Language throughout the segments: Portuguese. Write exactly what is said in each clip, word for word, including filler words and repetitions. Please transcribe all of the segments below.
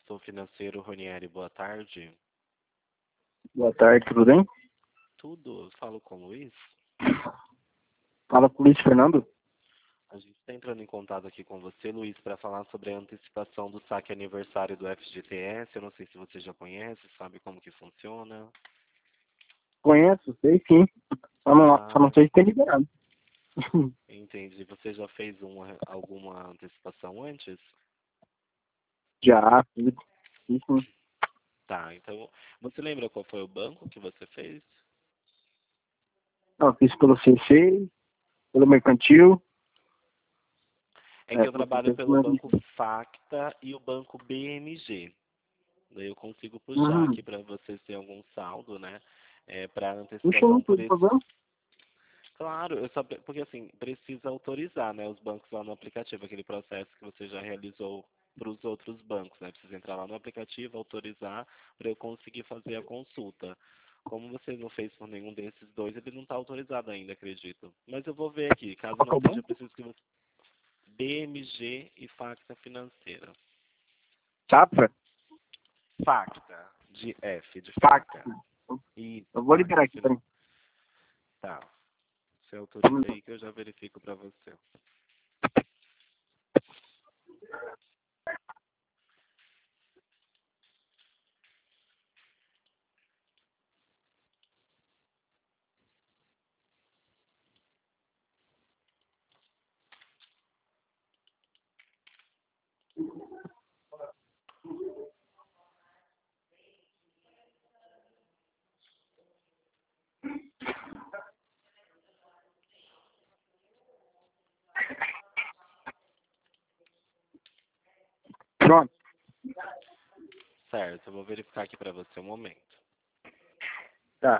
Instituto Financeiro Ronieri, boa tarde. Boa tarde, tudo bem? Tudo, eu falo com o Luiz. Fala com o Luiz Fernando. A gente está entrando em contato aqui com você, Luiz, para falar sobre a antecipação do saque aniversário do F G T S. Eu não sei se você já conhece, sabe como que funciona. Conheço, sei sim. Só não, Ah, só não sei se tem liberado. entendi. Você já fez uma, alguma antecipação antes? Já, fiz, fiz sim. Tá, então, você lembra qual foi o banco que você fez? Eu fiz pelo C C, pelo Mercantil. É que É, eu você trabalho fez pelo mais... Banco Facta e o Banco B M G. Daí eu consigo puxar Uhum. aqui para vocês terem algum saldo, né? É, para Puxa aí, antecipação por por esse. favor. Claro, eu só, porque assim, precisa autorizar, né, os bancos lá no aplicativo, aquele processo que você já realizou para os outros bancos, né? Precisa entrar lá no aplicativo, autorizar para eu conseguir fazer a consulta. Como você não fez por nenhum desses dois, ele não está autorizado ainda, acredito. Mas eu vou ver aqui, caso Qual que não é o esteja, eu banco? preciso que você. B M G e Facta Financeira. Safra? Facta, de F, de Faca. faca. Isso, Eu vou liberar Facta aqui, Financeira. peraí. Tá. Você Só um autoriza minuto. aí que eu já verifico para você. Pronto. Certo, eu vou verificar aqui para você um momento. Tá.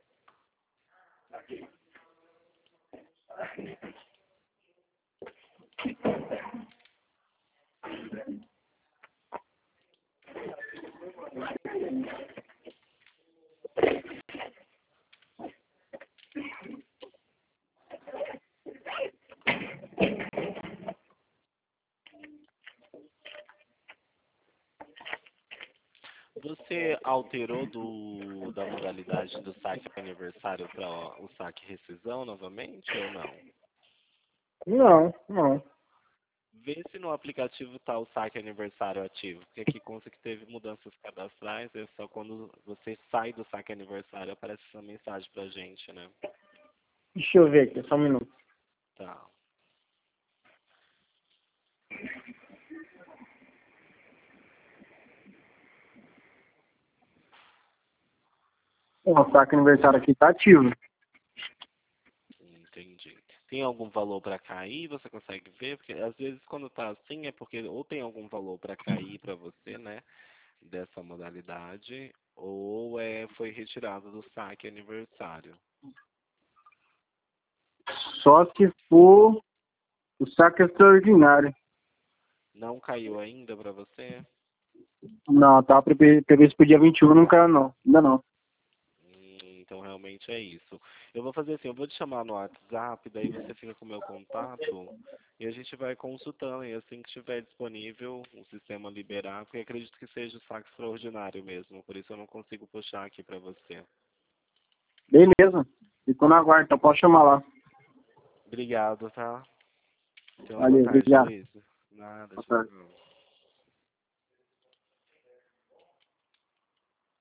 Você alterou do, da modalidade do saque aniversário para o saque rescisão novamente ou não? Não, não. Vê se no aplicativo está o saque aniversário ativo, porque aqui consta que teve mudanças cadastrais, é só quando você sai do saque aniversário aparece essa mensagem pra gente, né? Deixa eu ver aqui, só um minuto. Tá. O saque aniversário aqui tá ativo. Entendi. Tem algum valor para cair? Você consegue ver? Porque às vezes quando tá assim é porque ou tem algum valor para cair para você, né? Dessa modalidade, ou é, foi retirado do saque aniversário. Só se for o saque extraordinário. Não caiu ainda para você? Não, tá previ- previsto pro dia vinte e um, não caiu não. Ainda não. Hum, então realmente é isso. Eu vou fazer assim, eu vou te chamar no WhatsApp, daí você fica com o meu contato e a gente vai consultando. E assim que estiver disponível o sistema liberar, porque acredito que seja o saque extraordinário mesmo, por isso eu não consigo puxar aqui para você. Beleza. Ficou na guarda, então pode chamar lá. Obrigado, tá? Tenha uma boa Valeu, tarde, obrigado. Luiz. Nada, Boa tarde. tchau.